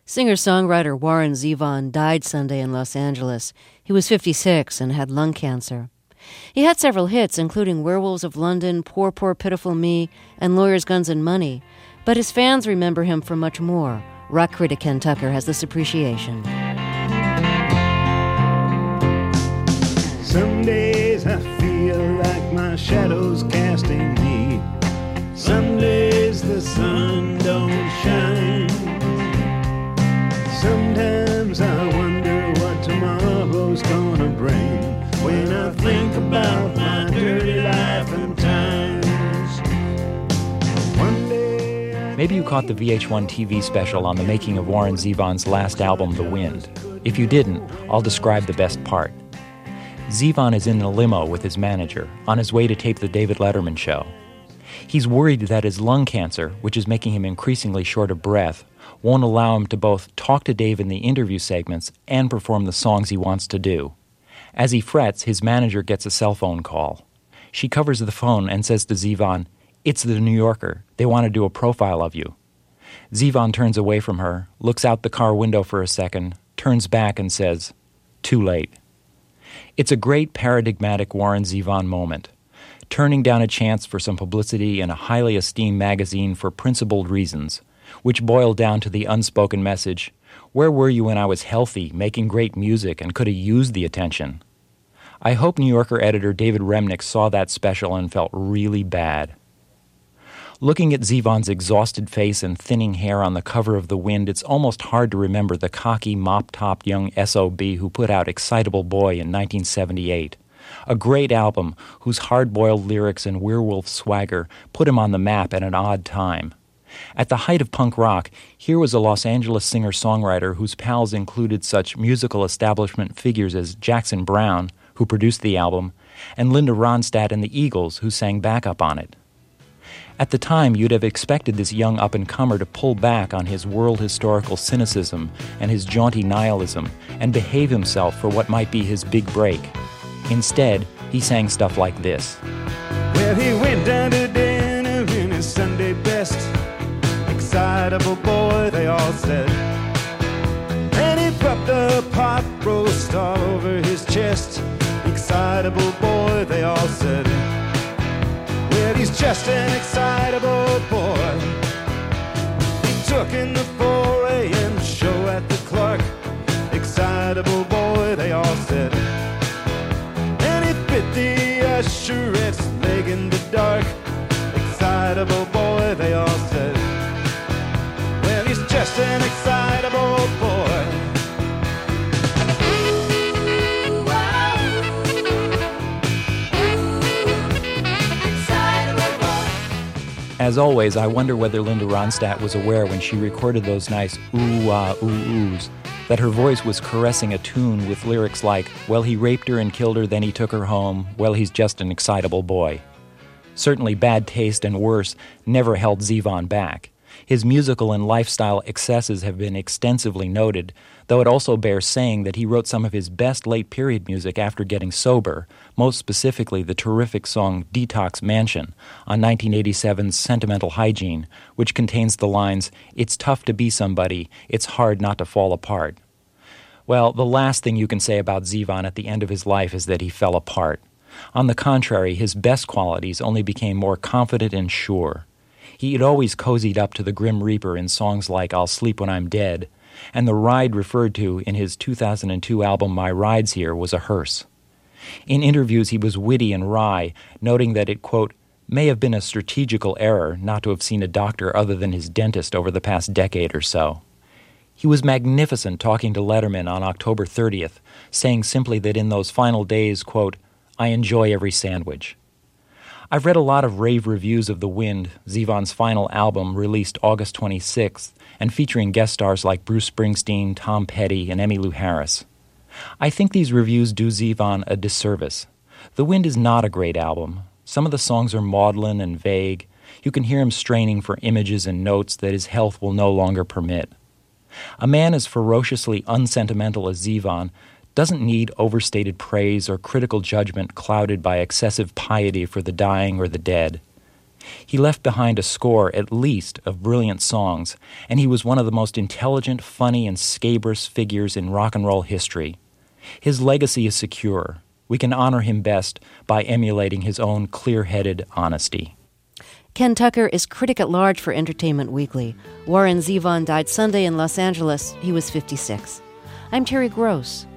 Singer-songwriter Warren Zevon died Sunday in Los Angeles. He was 56 and had lung cancer. He had several hits, including Werewolves of London, Poor, Poor, Pitiful Me, and Lawyers, Guns, and Money. But his fans remember him for much more. Rock critic Ken Tucker has this appreciation. Some days I feel like my shadow's casting me. Some days the sun don't shine. Sometimes I wonder what tomorrow's gonna bring when I think about my dirty life and times. One day Maybe you caught the VH1 TV special on the making of Warren Zevon's last album, The Wind. If you didn't, I'll describe the best part. Zevon is in a limo with his manager, on his way to tape the David Letterman show. He's worried that his lung cancer, which is making him increasingly short of breath, won't allow him to both talk to Dave in the interview segments and perform the songs he wants to do. As he frets, his manager gets a cell phone call. She covers the phone and says to Zevon, "It's the New Yorker. They want to do a profile of you." Zevon turns away from her, looks out the car window for a second, turns back and says, "Too late." It's a great paradigmatic Warren Zevon moment, turning down a chance for some publicity in a highly esteemed magazine for principled reasons, which boiled down to the unspoken message, "Where were you when I was healthy, making great music, and could have used the attention?" I hope New Yorker editor David Remnick saw that special and felt really bad. Looking at Zevon's exhausted face and thinning hair on the cover of The Wind, it's almost hard to remember the cocky, mop-topped young SOB who put out Excitable Boy in 1978. A great album whose hard-boiled lyrics and werewolf swagger put him on the map at an odd time. At the height of punk rock, here was a Los Angeles singer-songwriter whose pals included such musical establishment figures as Jackson Browne, who produced the album, and Linda Ronstadt and the Eagles, who sang backup on it. At the time, you'd have expected this young up-and-comer to pull back on his world-historical cynicism and his jaunty nihilism and behave himself for what might be his big break. Instead, he sang stuff like this. Well, he went down to dinner in his Sunday best. Excitable boy, they all said. And he popped a pot roast all over his chest. Excitable boy, they all said. Well, he's just an excitable boy. He took in the 4 a.m. show at the Clark. Excitable boy, they all said. And he bit the usherette's leg in the dark. Excitable boy, they all said. Well, he's just an excitable boy. As always, I wonder whether Linda Ronstadt was aware when she recorded those nice ooh-ah-ooh-oohs that her voice was caressing a tune with lyrics like, "Well, he raped her and killed her, then he took her home. Well, he's just an excitable boy." Certainly bad taste and worse never held Zevon back. His musical and lifestyle excesses have been extensively noted, though it also bears saying that he wrote some of his best late-period music after getting sober, most specifically the terrific song Detox Mansion on 1987's Sentimental Hygiene, which contains the lines, "It's tough to be somebody, it's hard not to fall apart." Well, the last thing you can say about Zevon at the end of his life is that he fell apart. On the contrary, his best qualities only became more confident and sure. He had always cozied up to the Grim Reaper in songs like I'll Sleep When I'm Dead, and the ride referred to in his 2002 album My Ride's Here was a hearse. In interviews he was witty and wry, noting that it, quote, may have been a strategical error not to have seen a doctor other than his dentist over the past decade or so. He was magnificent talking to Letterman on October 30th, saying simply that in those final days, quote, I enjoy every sandwich. I've read a lot of rave reviews of The Wind, Zevon's final album released August 26th, and featuring guest stars like Bruce Springsteen, Tom Petty, and Emmylou Harris. I think these reviews do Zevon a disservice. The Wind is not a great album. Some of the songs are maudlin and vague. You can hear him straining for images and notes that his health will no longer permit. A man as ferociously unsentimental as Zevon doesn't need overstated praise or critical judgment clouded by excessive piety for the dying or the dead. He left behind a score, at least, of brilliant songs, and he was one of the most intelligent, funny, and scabrous figures in rock and roll history. His legacy is secure. We can honor him best by emulating his own clear-headed honesty. Ken Tucker is critic at large for Entertainment Weekly. Warren Zevon died Sunday in Los Angeles. He was 56. I'm Terry Gross.